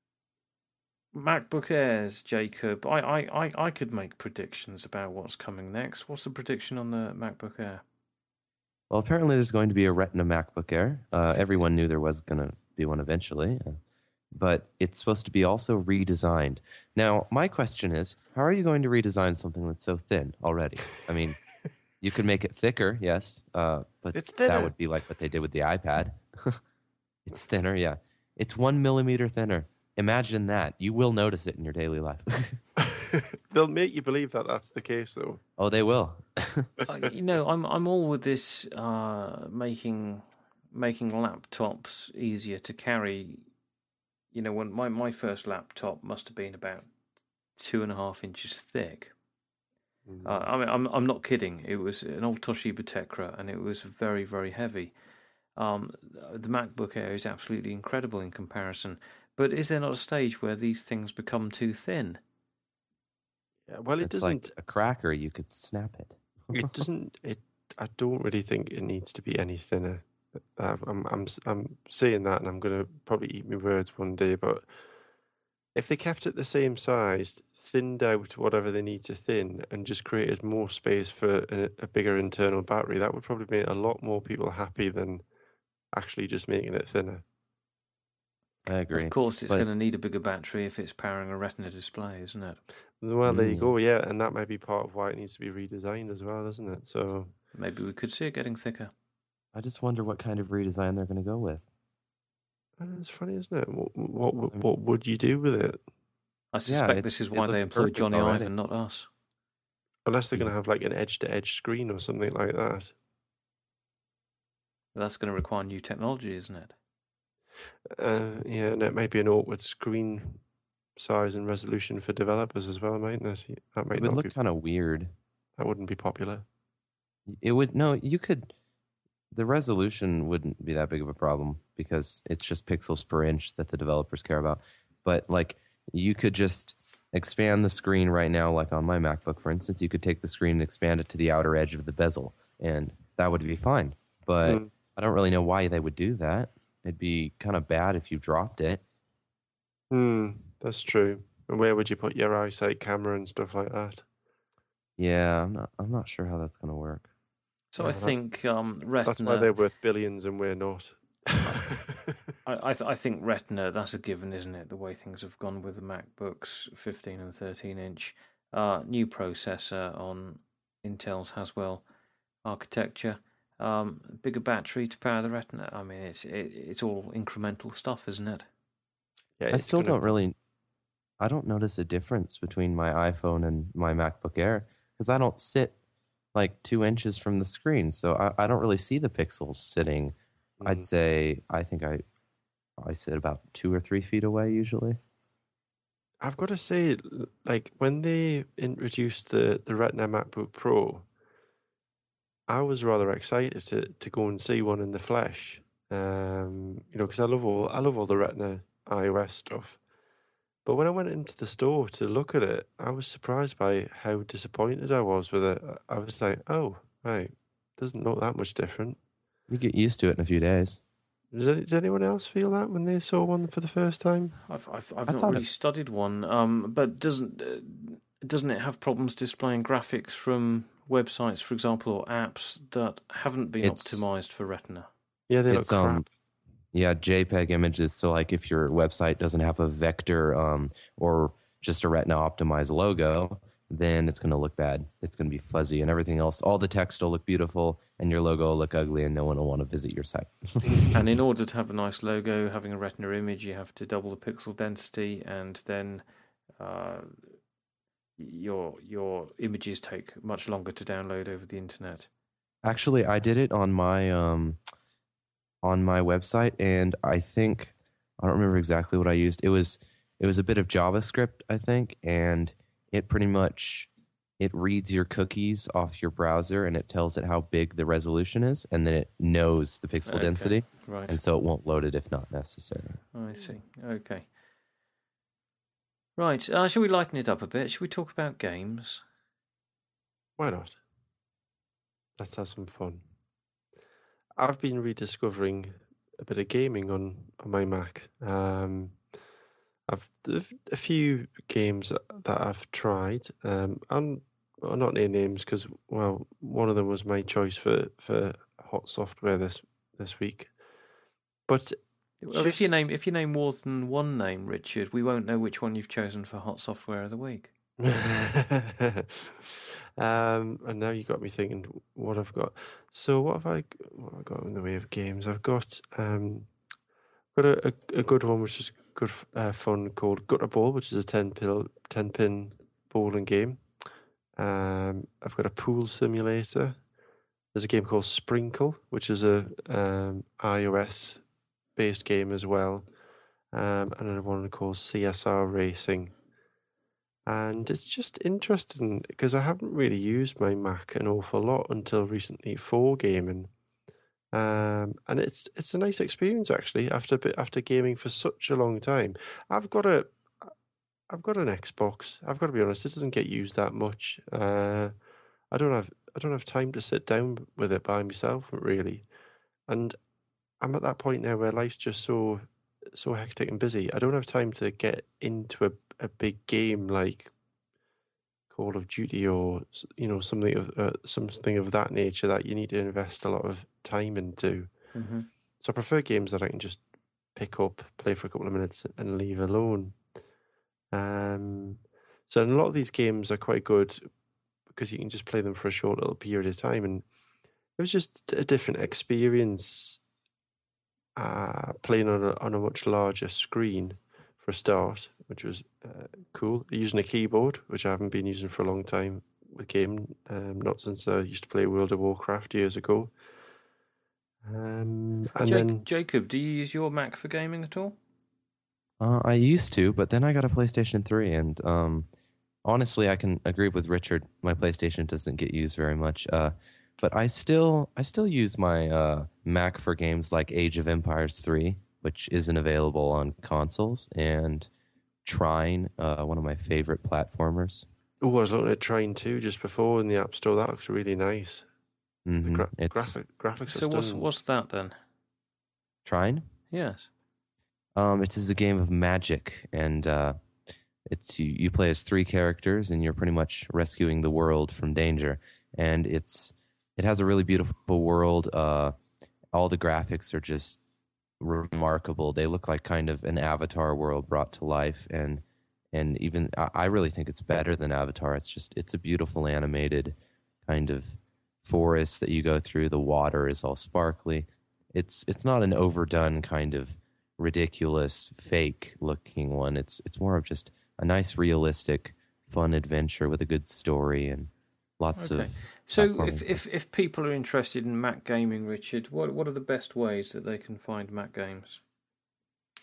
MacBook Airs, Jacob. I, I, I, I could make predictions about what's coming next. What's the prediction on the MacBook Air? well, apparently there's going to be a Retina MacBook Air. Uh, everyone knew there was going to be one eventually, uh, but it's supposed to be also redesigned. Now, my question is, how are you going to redesign something that's so thin already? I mean, you could make it thicker, yes, uh, but It's that thinner. would be like what they did with the iPad. It's thinner, yeah. It's one millimeter thinner. Imagine that. You will notice it in your daily life. They'll make you believe that that's the case, though. Oh, they will. uh, you know, I'm I'm all with this uh, making making laptops easier to carry. You know, when my, my first laptop must have been about two and a half inches thick. Uh, I mean, I'm I'm not kidding. It was an old Toshiba Tecra, and it was very very heavy. Um, the MacBook Air is absolutely incredible in comparison. But is there not a stage where these things become too thin? Yeah, well, it It's doesn't. like a cracker. You could snap it. It doesn't. It. I don't really think it needs to be any thinner. Uh, I'm. I'm. s- I'm saying that, and I'm going to probably eat my words one day. But if they kept it the same size, thinned out whatever they need to thin, and just created more space for a, a bigger internal battery, that would probably make a lot more people happy than actually just making it thinner. I agree. Of course, it's but- going to need a bigger battery if it's powering a Retina display, isn't it? Well, there you Mm. go. Yeah, and that might be part of why it needs to be redesigned as well, isn't it? So. Maybe we could see it getting thicker. I just wonder what kind of redesign they're going to go with. Uh, It's funny, isn't it? What, what what what would you do with it? I suspect it's- this is it why they looks employed perfect Johnny already. Ive and not us. Unless they're going to Yeah. have like an edge-to-edge screen or something like that. That's going to require new technology, isn't it? Uh, yeah, and it might be an awkward screen size and resolution for developers as well, mightn't it? That might It would not look be. kind of weird. That wouldn't be popular. It would no. You could. The resolution wouldn't be that big of a problem because it's just pixels per inch that the developers care about. But like, you could just expand the screen right now, like on my MacBook, for instance. You could take the screen and expand it to the outer edge of the bezel, and that would be fine. But Mm. I don't really know why they would do that. It'd be kind of bad if you dropped it. Hmm, that's true. And where would you put your eyesight camera and stuff like that? Yeah, I'm not. I'm not sure how that's going to work. So Yeah, I that- think um, Retina. That's why they're worth billions and we're not. I I, th- I think Retina. That's a given, isn't it? The way things have gone with the MacBooks, fifteen and thirteen inch, uh, new processor on Intel's Haswell architecture, um, bigger battery to power the Retina. I mean, it's it, it's all incremental stuff, isn't it? Yeah, I it's still gonna- don't really. I don't notice a difference between my iPhone and my MacBook Air because I don't sit like two inches from the screen, so I, I don't really see the pixels sitting. I'd Mm. say I think I I sit about two or three feet away usually. I've got to say, l- like when they introduced the the Retina MacBook Pro, I was rather excited to to go and see one in the flesh. Um, you know, because I love all I love all the Retina iOS stuff. But when I went into the store to look at it, I was surprised by how disappointed I was with it. I I was like, oh, right, doesn't look that much different. You get used to it in a few days. Does, any, does anyone else feel that when they saw one for the first time? I've I've, I've I not thought really it- studied one, um, but doesn't uh, doesn't it have problems displaying graphics from websites, for example, or apps that haven't been It's- optimized for Retina? Yeah, they It's look um crap. yeah, JPEG images. So like if your website doesn't have a vector um or just a Retina optimized logo, then it's going to look bad. It's going to be fuzzy and everything else. All the text will look beautiful and your logo will look ugly and no one will want to visit your site. And in order to have a nice logo, having a Retina image, you have to double the pixel density, and then uh, your your images take much longer to download over the internet. Actually, I did it on my um on my website and I think I don't remember exactly what I used. It was it was a bit of JavaScript, I think, and it pretty much it reads your cookies off your browser and it tells it how big the resolution is and then it knows the pixel Okay. density Right. and so it won't load it if not necessary. I see. Okay. Right. Uh, shall we lighten it up a bit? Shall we talk about games? Why not? Let's have some fun. I've been rediscovering a bit of gaming on, on my Mac. Um, I've there's a few games that that I've tried, um, and well, not name names because well, one of them was my choice for, for hot software this this week. But Well, if you Just- name if you name more than one name, Richard, we won't know which one you've chosen for Hot Software of the Week. um, and now you got me thinking what I've got. So what have I what have I got in the way of games? I've got um got a, a, a good one which is good f- uh, fun called Gutter Ball, which is a ten pill ten pin bowling game. Um, I've got a pool simulator. There's a game called Sprinkle, which is a um, iOS based game as well. Um, and another one called C S R Racing. And it's just interesting because I haven't really used my Mac an awful lot until recently for gaming. Um, and it's it's a nice experience actually after bi- after gaming for such a long time. I've got a I've got an Xbox. I've got to be honest, it doesn't get used that much. Uh, I don't have I don't have time to sit down with it by myself really. And I'm at that point now where life's just so so hectic and busy. I don't have time to get into a a big game like Call of Duty or s- you know something of uh, something of that nature that you need to invest a lot of time into. Mm-hmm. So I prefer games that I can just pick up, play for a couple of minutes, and leave alone. Um, so and a lot of these games are quite good because you can just play them for a short little period of time, and it was just a different experience uh, playing on a, on a much larger screen for a start, which was uh, cool. Using a keyboard, which I haven't been using for a long time with gaming, um, not since I used to play World of Warcraft years ago. Um, and Jac- then Jacob, do you use your Mac for gaming at all? Uh, I used to, but then I got a PlayStation three, and um, honestly, I can agree with Richard. My PlayStation doesn't get used very much, uh, but I still I still use my uh, Mac for games like Age of Empires three, which isn't available on consoles, and Trine, uh, one of my favorite platformers. oh, I was looking at Trine two just before in the App Store. That looks really nice. The Mhm. gra- It's graphic, graphics So are what's stunning. what's that then? Trine. Yes. Um, it is a game of magic, and uh, it's you, you play as three characters, and you're pretty much rescuing the world from danger. And it's it has a really beautiful world. Uh, all the graphics are just remarkable. They look like kind of an Avatar world brought to life, and and even I, I really think it's better than Avatar. It's just it's a beautiful animated kind of forest that you go through. The water is all sparkly. It's it's not an overdone kind of ridiculous fake looking one. It's it's more of just a nice realistic fun adventure with a good story and lots Okay. of So platforming. if, if if people are interested in Mac gaming, Richard, what what are the best ways that they can find Mac games?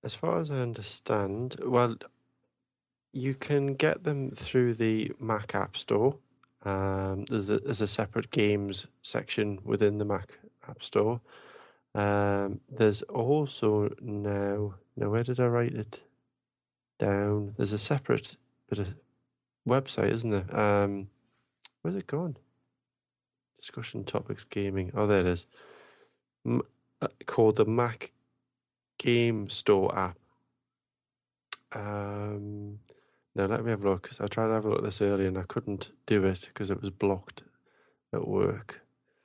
as far as I understand, well, you can get them through the Mac App Store. Um, there's a, there's a separate games section within the Mac App Store. Um, there's also now, now where did I write it down? There's a separate bit of website, isn't there? Um, where's it gone? Discussion topics gaming. Oh, there it is. M- uh, called the Mac Game Store app. Um, now let me have a look, because I tried to have a look at this earlier and I couldn't do it because it was blocked at work.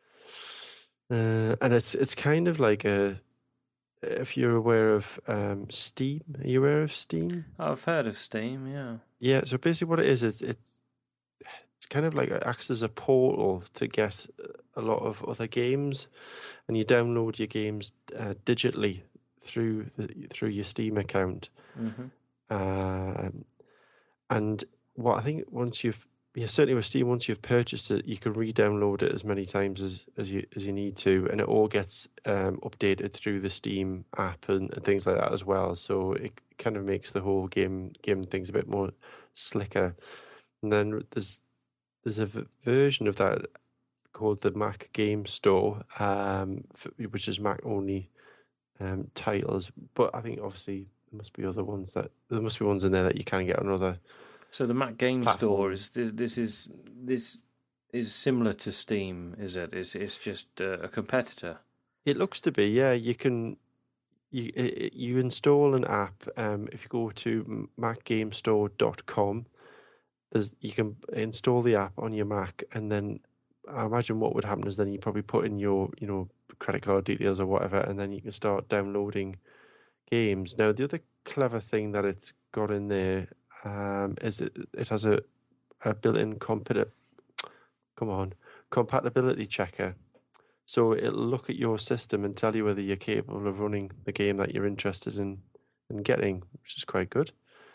Uh, and it's it's kind of like a, if you're aware of um, Steam, are you aware of Steam? I've heard of Steam, yeah. Yeah, so basically what it is, it's it's it's kind of like it acts as a portal to get a lot of other games, and you download your games uh, digitally through the, through your Steam account. Mm-hmm. Um, and what I think once you've yeah, certainly with Steam, once you've purchased it, you can re-download it as many times as, as you as you need to, and it all gets um, updated through the Steam app and, and things like that as well. So it kind of makes the whole game game things a bit more slicker. And then there's there's a v- version of that called the Mac Game Store, um, f- which is Mac only um, titles. But I think obviously there must be other ones that there must be ones in there that you can get on other. So the Mac Game Platform. Store is this, this is this is similar to Steam, is it? It's it's just uh, a competitor. It looks to be, yeah. You can you i- you install an app. Um, if you go to mac game store dot com, there's you can install the app on your Mac, and then I imagine what would happen is then you probably put in your you know credit card details or whatever, and then you can start downloading games. Now the other clever thing that it's got in there um, is it it has a a built-in compati- come on compatibility checker. So it'll look at your system and tell you whether you're capable of running the game that you're interested in in getting, which is quite good.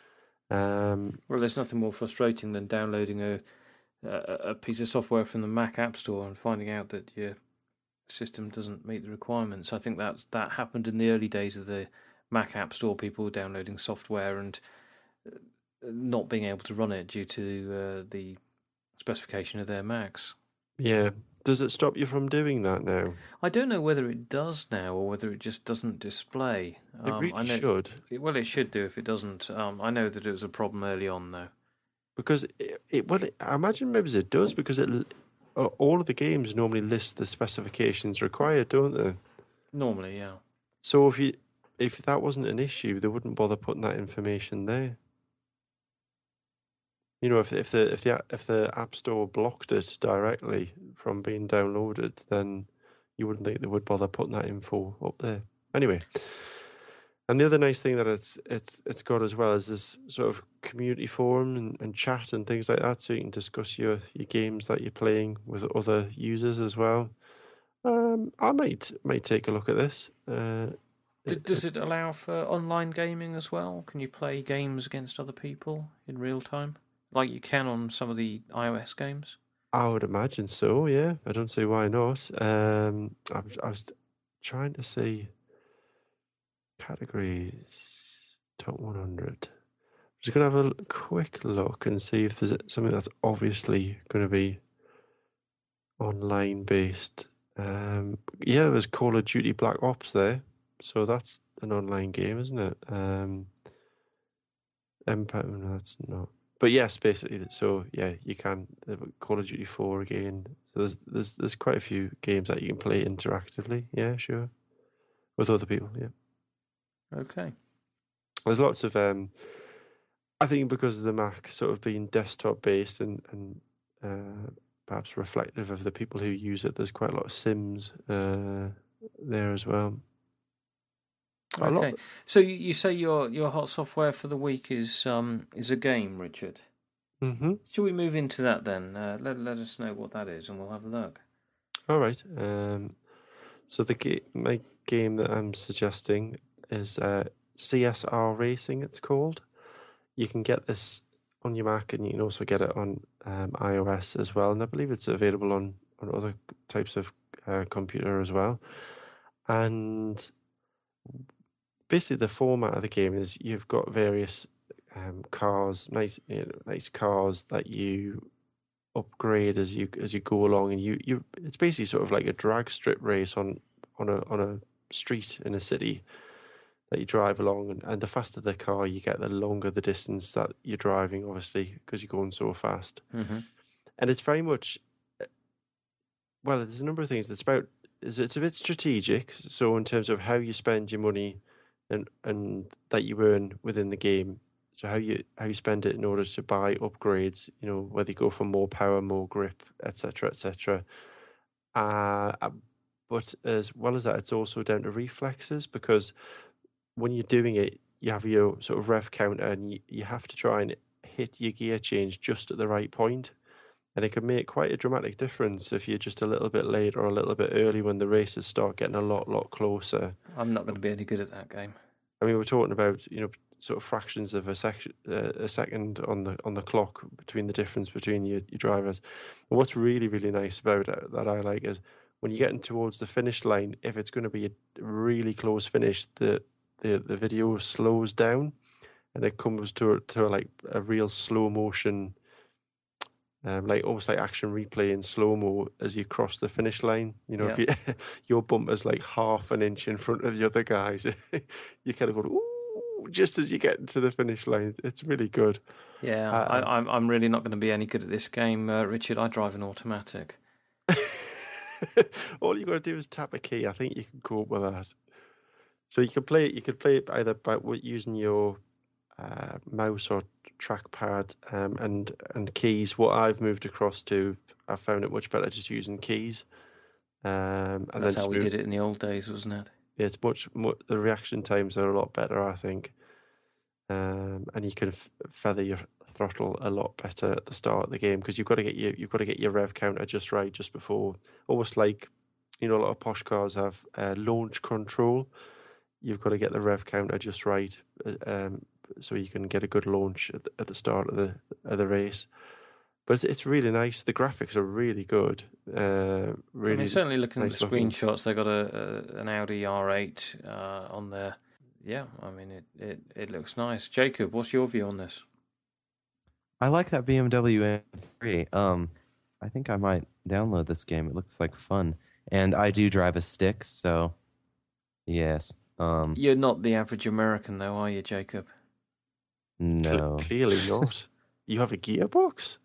Um, Well, there's nothing more frustrating than downloading a, a a piece of software from the Mac App Store and finding out that your system doesn't meet the requirements. I think that's that happened in the early days of the Mac App Store. People were downloading software and uh, not being able to run it due to uh, the specification of their Macs. yeah. Does it stop you from doing that now? I don't know whether it does now or whether it just doesn't display. It Um, really I know, should, it- well, it should do if it doesn't. Um, I know that it was a problem early on, though. because it, it well, it, I imagine maybe it does because it l- uh, all of the games normally list the specifications required, don't they? Normally, yeah. So if you if that wasn't an issue, they wouldn't bother putting that information there. You know, if if the if the a- if the App Store blocked it directly from being downloaded, then you wouldn't think they would bother putting that info up there. Anyway, and the other nice thing that it's it's it's got as well is this sort of community forum and, and chat and things like that, so you can discuss your your games that you're playing with other users as well. Um, I might might take a look at this. Uh, D- it- does it allow for online gaming as well? Can you play games against other people in real time, like you can on some of the iOS games? I would imagine so. Yeah, I don't see why not. Um, I was, I was trying to see categories top one hundred. I'm just gonna have a l- quick look and see if there's something that's obviously going to be online based. Um, yeah, there's Call of Duty Black Ops there, so that's an online game, isn't it? Um, Empire, no, that's not. But yes, basically, so yeah, you can uh, Call of Duty four again. So there's there's there's quite a few games that you can play interactively. Yeah, sure, with other people. Yeah, Okay. there's lots of um. I think because of the Mac sort of being desktop based and and uh, perhaps reflective of the people who use it, there's quite a lot of Sims uh, there as well. Quite a lot. Okay. So you, you say your your hot software for the week is um is a game, Richard. Mm-hmm. Shall we move into that then? Uh, let let us know what that is, and we'll have a look. All right. Um, so the ga- my game that I'm suggesting is uh, C S R Racing. It's called. You can get this on your Mac, and you can also get it on um, iOS as well. And I believe it's available on on other types of uh, computer as well. And basically the format of the game is you've got various um, cars, nice you know, nice cars that you upgrade as you as you go along, and you you it's basically sort of like a drag strip race on on a on a street in a city that you drive along, and, and the faster the car you get, the longer the distance that you're driving, obviously, because you're going so fast. Mm-hmm. And it's very much, well, there's a number of things. It's about, it's, it's a bit strategic. So in terms of how you spend your money and and that you earn within the game. So how you how you spend it in order to buy upgrades, you know, whether you go for more power, more grip, et cetera, et cetera. Uh, uh, but as well as that, it's also down to reflexes, because when you're doing it, you have your sort of rev counter, and you, you have to try and hit your gear change just at the right point. And it can make quite a dramatic difference if you're just a little bit late or a little bit early when the races start getting a lot, lot closer. I'm not going to be any good at that game. I mean, we're talking about, you know, sort of fractions of a sec- uh, a second on the on the clock between the difference between your, your drivers. And what's really, really nice about it that I like is when you're getting towards the finish line, if it's going to be a really close finish, the the, the video slows down and it comes to to like a real slow motion, um, like almost like action replay in slow mo as you cross the finish line. You know, Yeah. if you, your bumper's like half an inch in front of the other guys, you kind of go, ooh, just as you get to the finish line. It's really good. Yeah, Uh, I, I'm I'm really not going to be any good at this game, uh, Richard. I drive an automatic. All you got to do is tap a key. I think you can cope with that. So you can play it. You could play it either by w- using your uh, mouse or trackpad um, and and keys. What I've moved across to, I found it much better just using keys. Um, and That's then how we smooth- did it in the old days, wasn't it? Yeah, it's much more. The reaction times are a lot better, I think. Um, and you can f- feather your throttle a lot better at the start of the game, because you've got to get your you've got to get your rev counter just right just before. Almost like, you know, a lot of posh cars have uh, launch control. You've got to get the rev counter just right, uh, um, so you can get a good launch at the, at the start of the of the race. But it's, it's really nice. The graphics are really good. Uh, really, I mean, certainly looking nice at the looking. screenshots, they got a, a an Audi R eight uh, on there. Yeah, I mean, it, it, it looks nice. Jacob, what's your view on this? I like that B M W M three. Um, I think I might download this game. It looks like fun, and I do drive a stick, so yes. Um, You're not the average American, though, are you, Jacob? Cle- no. clearly not. You have a gearbox.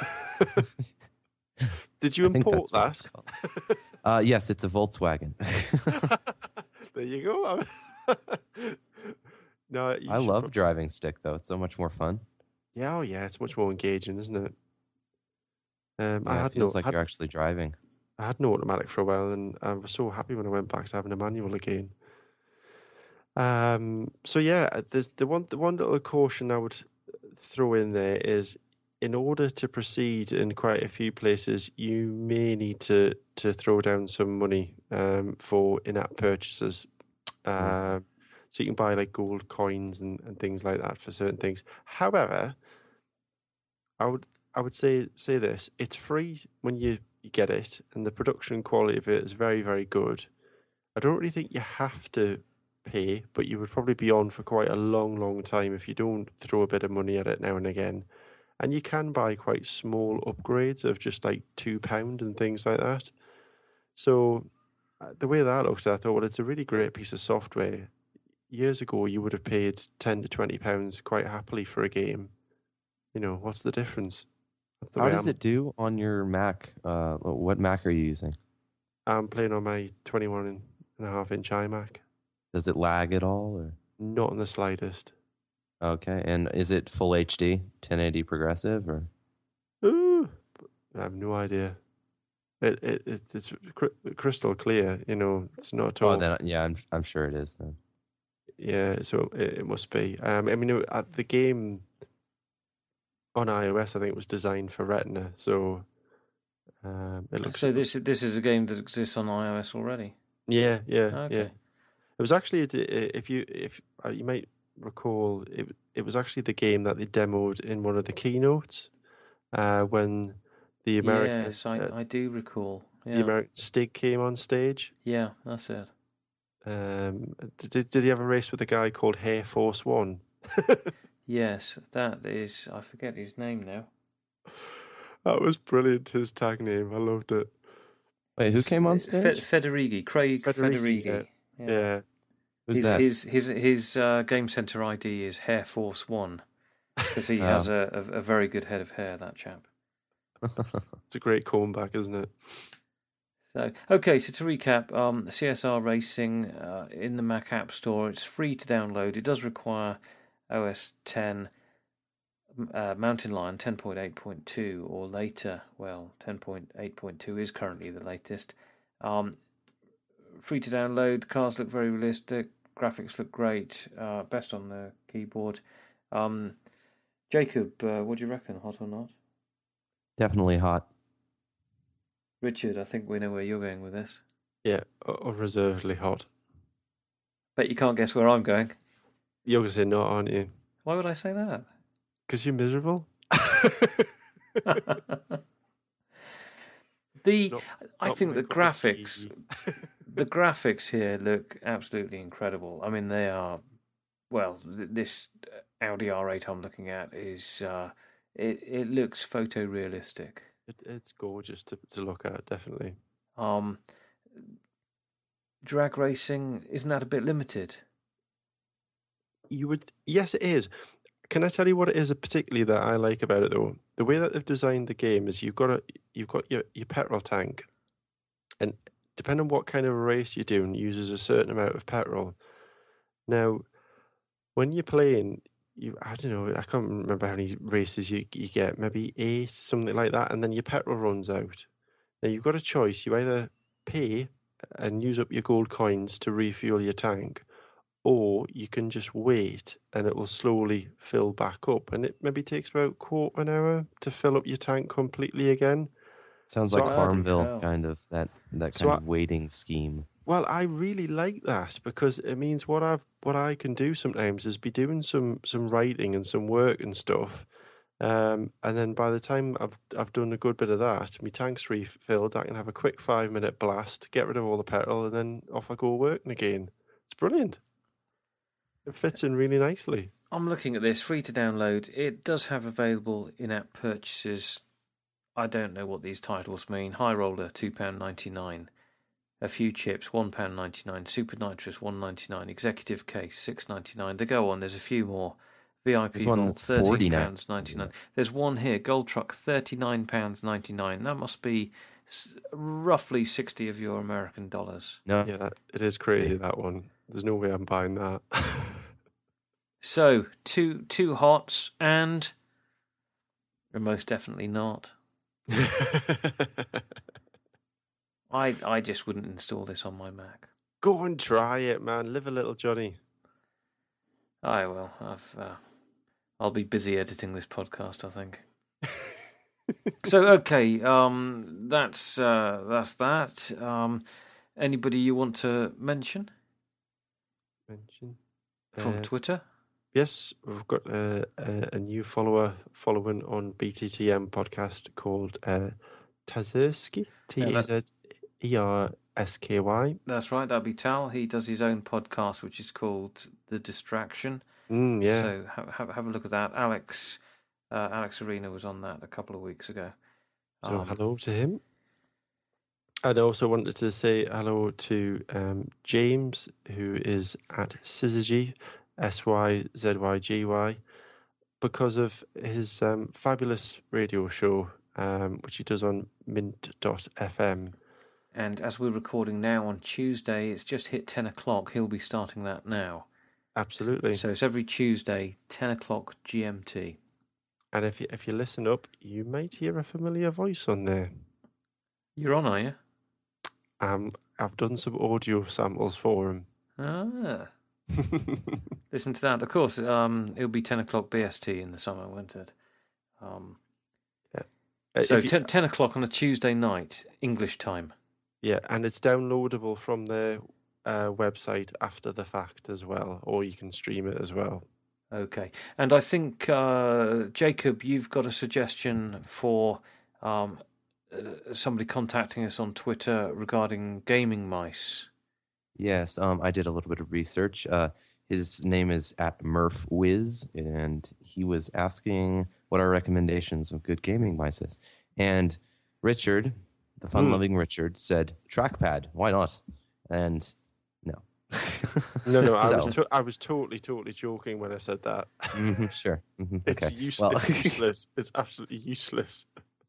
Did you I think import that's what it's that? called. Uh, yes, it's a Volkswagen. There you go. No, you I should love prob- driving stick though; it's so much more fun. Yeah, oh yeah, it's much more engaging, isn't it? Um, I Yeah, it had no, feels like had, you're actually driving. I had no automatic for a while, and I was so happy when I went back to having a manual again. Um, so yeah, uh, there's the one, the one little caution I would throw in there is, in order to proceed in quite a few places, you may need to to throw down some money um, for in-app purchases. Um, so you can buy like gold coins and, and things like that for certain things. However, I would I would say say this: it's free when you, you get it, and the production quality of it is very, very good. I don't really think you have to pay, but you would probably be on for quite a long, long time if you don't throw a bit of money at it now and again. And you can buy quite small upgrades of just like two pound and things like that. So uh, the way that looked, I thought, well, it's a really great piece of software. Years ago, you would have paid ten to twenty pounds quite happily for a game. You know, what's the difference? That's the How way does I'm, it do on your Mac? Uh, what Mac are you using? I'm playing on my twenty-one and a half inch iMac. Does it lag at all? Or? Not in the slightest. Okay, and is it full H D, ten eighty progressive, or? Ooh, I have no idea. It, it, it it's cr- crystal clear. You know, it's not at all. Oh, then yeah, I'm I'm sure it is then. Yeah, so it, it must be. Um, I mean, it- uh, the game on iOS, I think, was designed for Retina, so um, it looks. So this this is a game that exists on iOS already. Yeah, yeah, Okay. yeah. It was actually, a d- if you if uh, you might recall, it it was actually the game that they demoed in one of the keynotes uh, when the American Yes, I, uh, I do recall. the Yeah, American Stig came on stage. yeah, that's it. Um, did did he have a race with a guy called Air Force One? Yes, that is. I forget his name now. That was brilliant. His tag name, I loved it. Wait, who came on Fe- stage? Federighi, Craig Federighi, Federighi. Yeah. yeah. Who's his, that? His his his uh, Game Center I D is Hair Force One because he Oh. has a, a, a very good head of hair. That chap. It's a great comeback, isn't it? So okay, so to recap, um, C S R Racing uh, in the Mac App Store. It's free to download. It does require O S ten, uh, Mountain Lion ten point eight point two or later. Well, ten point eight point two is currently the latest. Um, free to download. Cars look very realistic. Graphics look great. Uh, best on the keyboard. Um, Jacob, uh, what do you reckon? Hot or not? Definitely hot. Richard, I think we know where you're going with this. Yeah, unreservedly hot. Bet you can't guess where I'm going. You're going to say not, aren't you? Why would I say that? Because you're miserable? the Not- I not think my the cup of graphics tea. the graphics here look absolutely incredible. I mean, they are well. Th- this Audi R eight I'm looking at is uh, it. It looks photorealistic. It, it's gorgeous to, to look at, definitely. Um, drag racing, isn't that a bit limited? You would, yes, it is. Can I tell you what it is particularly that I like about it though? The way that they've designed the game is you've got a you've got your, your petrol tank, and depending on what kind of a race you're doing, it uses a certain amount of petrol. Now, when you're playing, you I don't know, I can't remember how many races you you get, maybe eight, something like that, and then your petrol runs out. Now you've got a choice. You either pay and use up your gold coins to refuel your tank, or you can just wait and it will slowly fill back up. And it maybe takes about quarter an hour to fill up your tank completely again. Sounds So like I- Farmville, Hell. kind of that that kind So I- of waiting scheme. Well, I really like that because it means what I've what I can do sometimes is be doing some some writing and some work and stuff. Um, and then by the time I've I've done a good bit of that, my tank's refilled, I can have a quick five minute blast, get rid of all the petrol, and then off I go working again. It's brilliant. It fits in really nicely. I'm looking at this, free to download. It does have available in-app purchases. I don't know what these titles mean. High Roller, two pounds ninety-nine. A Few Chips, one pound ninety-nine. Super Nitrous, one pound ninety-nine. Executive Case, six pounds ninety-nine. They go on, there's a few more. V I P There's one Vault, that's thirteen forty-nine. pounds ninety-nine. There's one here, Gold Truck, thirty-nine pounds ninety-nine. That must be s- roughly sixty of your American dollars. No, Yeah, that, it is crazy, that one. There's no way I'm buying that. So, two two hots and... most definitely not. I I just wouldn't install this on my Mac. Go and try it, man. Live a little, Johnny. I will. I've. Uh, I'll be busy editing this podcast, I think. So okay, um, that's uh, that's that. Um, anybody you want to mention Mention. from Uh, Twitter? Yes, we've got a, a, a new follower following on B T T M podcast called uh, Tazerski, T Yeah, A that- Z E R S K Y. That's right. That'll be Tal. He does his own podcast, which is called The Distraction. Mm, yeah, So have have, have a look at that. Alex uh, Alex Arena was on that a couple of weeks ago. so Um, hello to him. I'd also wanted to say hello to um, James, who is at Syzygy, S Y Z Y G Y, because of his um, fabulous radio show, um, which he does on mint dot f m. And as we're recording now on Tuesday, it's just hit ten o'clock. He'll be starting that now. Absolutely. So it's every Tuesday, ten o'clock G M T. And if you, if you listen up, you might hear a familiar voice on there. You're on, are you? Um, I've done some audio samples for him. Ah, listen to that. Of course, um, it'll be ten o'clock B S T in the summer, won't it? Um, Uh, so if you- ten, ten o'clock on a Tuesday night, English time. yeah, and it's downloadable from their uh, website after the fact as well, or you can stream it as well. Okay. And I think, uh, Jacob, you've got a suggestion for um, uh, somebody contacting us on Twitter regarding gaming mice. Yes, um, I did a little bit of research. Uh, his name is at Murph Wiz, and he was asking what our recommendations of good gaming mice is. And Richard, the fun-loving mm. Richard, said trackpad. Why not? And no, no, no. I so. was to- I was totally, totally joking when I said that. Mm-hmm, sure, mm-hmm, it's, okay. use- well. it's useless. It's absolutely useless.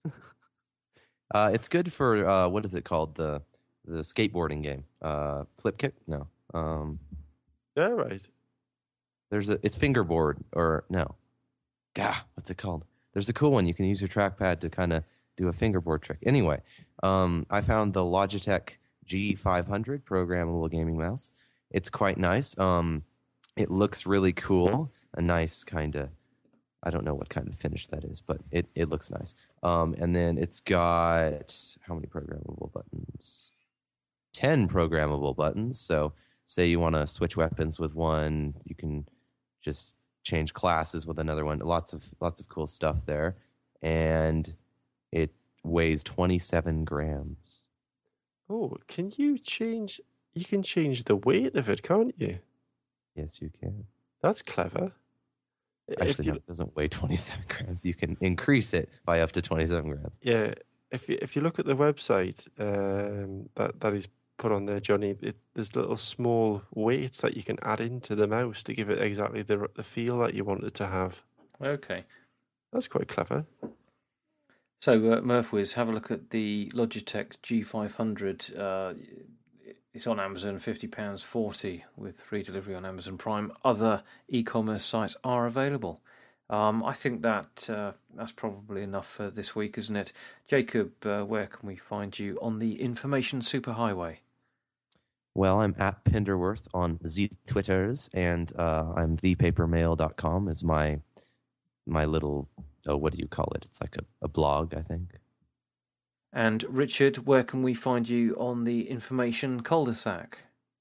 uh, it's good for uh, what is it called? The The skateboarding game, uh, Flip Kick? No. Um, yeah, right. There's a, it's fingerboard or no. Gah, what's it called? There's a cool one. You can use your trackpad to kind of do a fingerboard trick. Anyway, um, I found the Logitech G five hundred programmable gaming mouse. It's quite nice. Um, it looks really cool. A nice kind of, I don't know what kind of finish that is, but it, it looks nice. Um, and then it's got, how many programmable buttons? ten programmable buttons. So say you want to switch weapons with one, you can just change classes with another one. Lots of lots of cool stuff there. And it weighs twenty-seven grams. Oh, can you change you can change the weight of it, can't you? Yes, you can. That's clever. Actually, you, no, it doesn't weigh twenty-seven grams. You can increase it by up to twenty-seven grams. Yeah. If you if you look at the website um, that that is put on there, Johnny, it, there's little small weights that you can add into the mouse to give it exactly the the feel that you want it to have. Okay, that's quite clever. So, uh, Murphwiz, have a look at the Logitech G five hundred. Uh, it's on Amazon, fifty pounds forty with free delivery on Amazon Prime. Other e-commerce sites are available. Um, I think that uh, that's probably enough for this week, isn't it? Jacob, uh, where can we find you on the information superhighway? Well, I'm at Penderworth on the Twitters, and uh, I'm the paper mail dot com is my my little, oh, what do you call it? It's like a, a blog, I think. And Richard, where can we find you on the information cul-de-sac?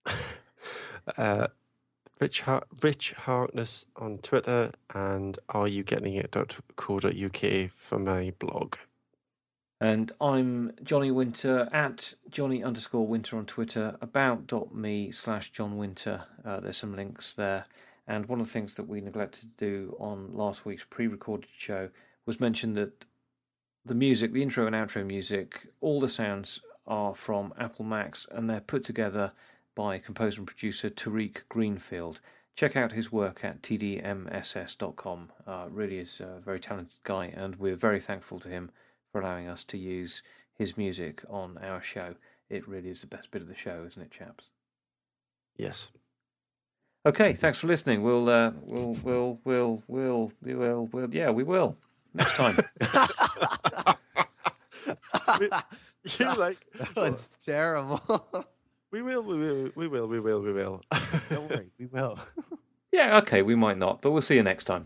uh, Rich, Har- Rich Harkness on Twitter, and are you getting it dot co dot uk for my blog. And I'm Johnny Winter at Johnny underscore Winter on Twitter, about.me slash John Winter. Uh, there's some links there. And one of the things that we neglected to do on last week's pre-recorded show was mention that the music, the intro and outro music, all the sounds are from Apple Macs, and they're put together by composer and producer Tariq Greenfield. Check out his work at t d m s s dot com. Uh, really is a very talented guy, and we're very thankful to him for allowing us to use his music on our show. It really is the best bit of the show, isn't it, chaps? Yes. Okay, thanks for listening. We'll, uh, we'll, we'll, we'll, we'll, we will, we'll, yeah, we will next time. we, you like that was terrible. We will, we will, we will, we will, we will. Don't worry, we will. Yeah, okay, we might not, but we'll see you next time.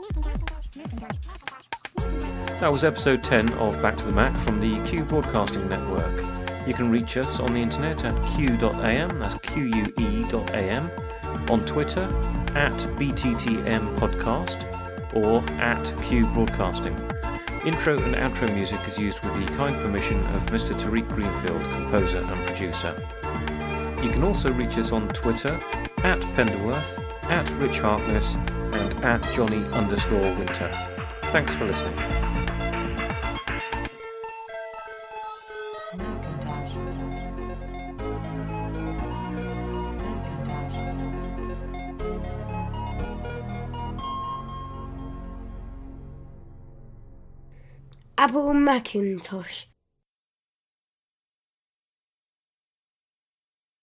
That was episode ten of Back to the Mac from the Q Broadcasting Network. You can reach us on the internet at q dot a m, that's Q U E dot A M, on Twitter at B T T M Podcast or at Q Broadcasting. Intro and outro music is used with the kind permission of Mister Tariq Greenfield, composer and producer. You can also reach us on Twitter at Penderworth, at Rich Harkness, and at Johnny underscore Winter. Thanks for listening. Apple Macintosh.